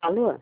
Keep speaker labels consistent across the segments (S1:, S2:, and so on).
S1: Alô?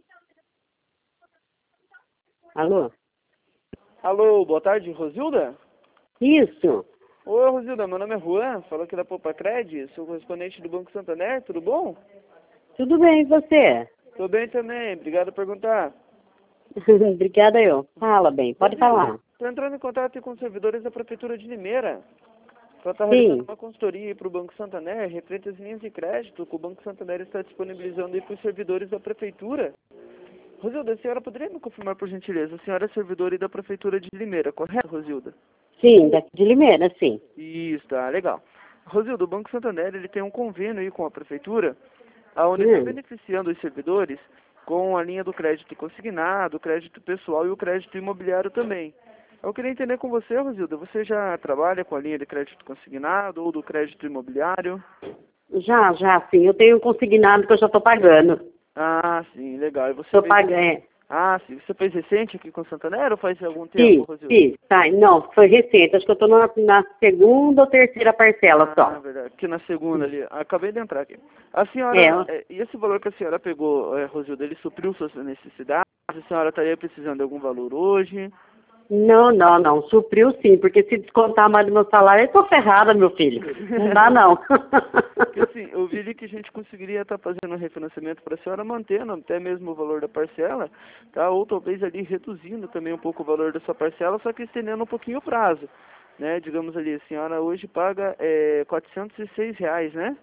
S1: Alô?
S2: Alô, boa tarde, Rosilda?
S1: Isso.
S2: Oi, Rosilda, meu nome é Juan, falo aqui da Popacred, sou correspondente do Banco Santander, tudo bom?
S1: Tudo bem, e você?
S2: Tô bem também, obrigado por perguntar.
S1: Obrigada eu. Fala bem, pode falar.
S2: Tô entrando em contato com os servidores da Prefeitura de Limeira, para estar realizando
S1: Sim.
S2: uma consultoria para o Banco Santander, referente às linhas de crédito que o Banco Santander está disponibilizando para os servidores da Prefeitura. Rosilda, a senhora poderia me confirmar, por gentileza, a senhora é servidora da Prefeitura de Limeira, correto, Rosilda?
S1: Sim, daqui de Limeira, sim.
S2: Isso, tá, legal. Rosilda, o Banco Santander ele tem um convênio aí com a Prefeitura, onde está
S1: Hum.
S2: beneficiando os servidores com a linha do crédito consignado, o crédito pessoal e o crédito imobiliário também. Eu queria entender com você, Rosilda, você já trabalha com a linha de crédito consignado ou do crédito imobiliário?
S1: Já, sim. Eu tenho um consignado que eu já estou pagando.
S2: Ah, sim, legal. E você
S1: Estou
S2: fez...
S1: pagando.
S2: Ah, sim. Você fez recente aqui com o Santander ou faz algum tempo,
S1: Fiz,
S2: Rosilda?
S1: fiz. Tá, não, foi recente. Acho que eu estou na segunda ou terceira parcela
S2: Ah,
S1: só.
S2: verdade. Aqui na segunda ali. Acabei de entrar aqui. A
S1: É,
S2: senhora, e esse valor que a senhora pegou, Rosilda, ele supriu suas necessidades? A senhora estaria precisando de algum valor hoje?
S1: não. Supriu sim, porque se descontar mais do meu salário, eu tô ferrada, meu filho. Não dá, não.
S2: Porque assim, eu vi ali que a gente conseguiria estar fazendo um refinanciamento para a senhora mantendo até mesmo o valor da parcela, tá? Ou talvez ali reduzindo também um pouco o valor da sua parcela, só que estendendo um pouquinho o prazo, né? Digamos ali, a senhora hoje paga R$ 406, né?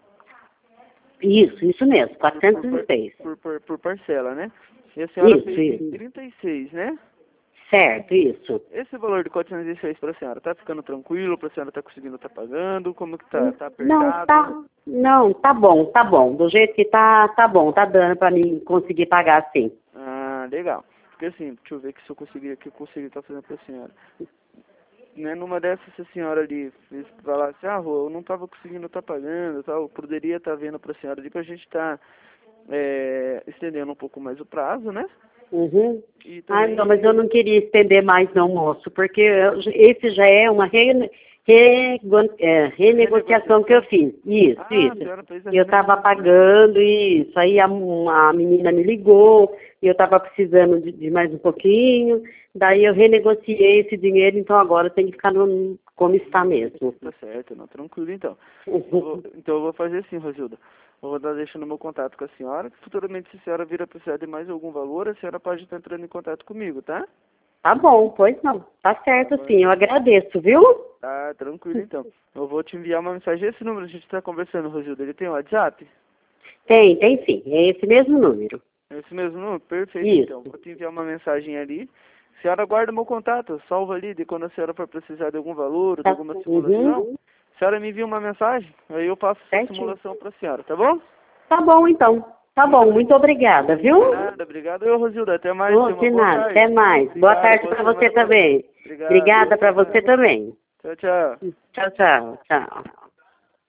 S1: Isso mesmo,
S2: Por, par-
S1: 406.
S2: por parcela, né? E a senhora fez em
S1: Isso.
S2: 36, né?
S1: Certo, isso.
S2: Esse valor de 406 para a senhora, tá ficando tranquilo? Para a senhora tá conseguindo tá pagando? Como que tá? Tá
S1: Não,
S2: apertado?
S1: tá bom. Do jeito que tá bom, tá dando pra mim conseguir pagar sim.
S2: Ah, legal. Porque assim, deixa eu ver que se eu conseguir aqui, eu consigo estar fazendo para a senhora. Né, numa dessas, se a senhora ali falasse, ah, Rô, eu não estava conseguindo estar pagando, tal, eu poderia estar vendo para a senhora ali para a gente estar estendendo um pouco mais o prazo, né?
S1: Uhum.
S2: E
S1: Ah,
S2: também...
S1: não, mas eu não queria estender mais não, moço, porque esse já é uma renegociação que eu
S2: Renegociação?
S1: fiz. Isso,
S2: Ah, a
S1: isso.
S2: senhora fez a
S1: E eu estava
S2: renegociação.
S1: pagando isso. Aí a menina me ligou e eu estava precisando de mais um pouquinho. Daí eu renegociei esse dinheiro, então agora tem que ficar como está mesmo.
S2: Tá certo, não, tranquilo então. Então eu vou fazer assim, Rosilda. Eu vou estar deixando meu contato com a senhora. Futuramente, se a senhora vir a precisar de mais algum valor, a senhora pode estar entrando em contato comigo, tá?
S1: Tá bom, pois não. Tá
S2: Tá
S1: certo
S2: bom,
S1: sim, eu
S2: então.
S1: agradeço, viu?
S2: Tá, tranquilo então. Eu vou te enviar uma mensagem. Esse número que a gente está conversando, Rosilda, ele tem WhatsApp?
S1: Tem sim. É esse mesmo número.
S2: É esse mesmo número? Perfeito então.
S1: Isso.
S2: Vou te enviar uma mensagem ali. A senhora guarda meu contato, salva ali de quando a senhora for precisar de algum valor ou de
S1: Tá.
S2: alguma simulação.
S1: Uhum.
S2: A senhora me envia uma mensagem, aí eu faço essa
S1: Certinho.
S2: simulação para a senhora, tá bom?
S1: Tá bom, então. Tá
S2: Muito
S1: bom,
S2: obrigado.
S1: muito obrigada, viu?
S2: Nada, obrigado. Eu, Rosilda, até mais.
S1: Oh,
S2: Tenha uma
S1: de
S2: boa
S1: nada.
S2: tarde.
S1: Até mais. Boa
S2: Obrigado,
S1: tarde
S2: boa
S1: para você
S2: semana para você.
S1: também.
S2: Obrigado, boa
S1: Obrigada para
S2: semana.
S1: você também.
S2: Tchau, tchau.
S1: Tchau.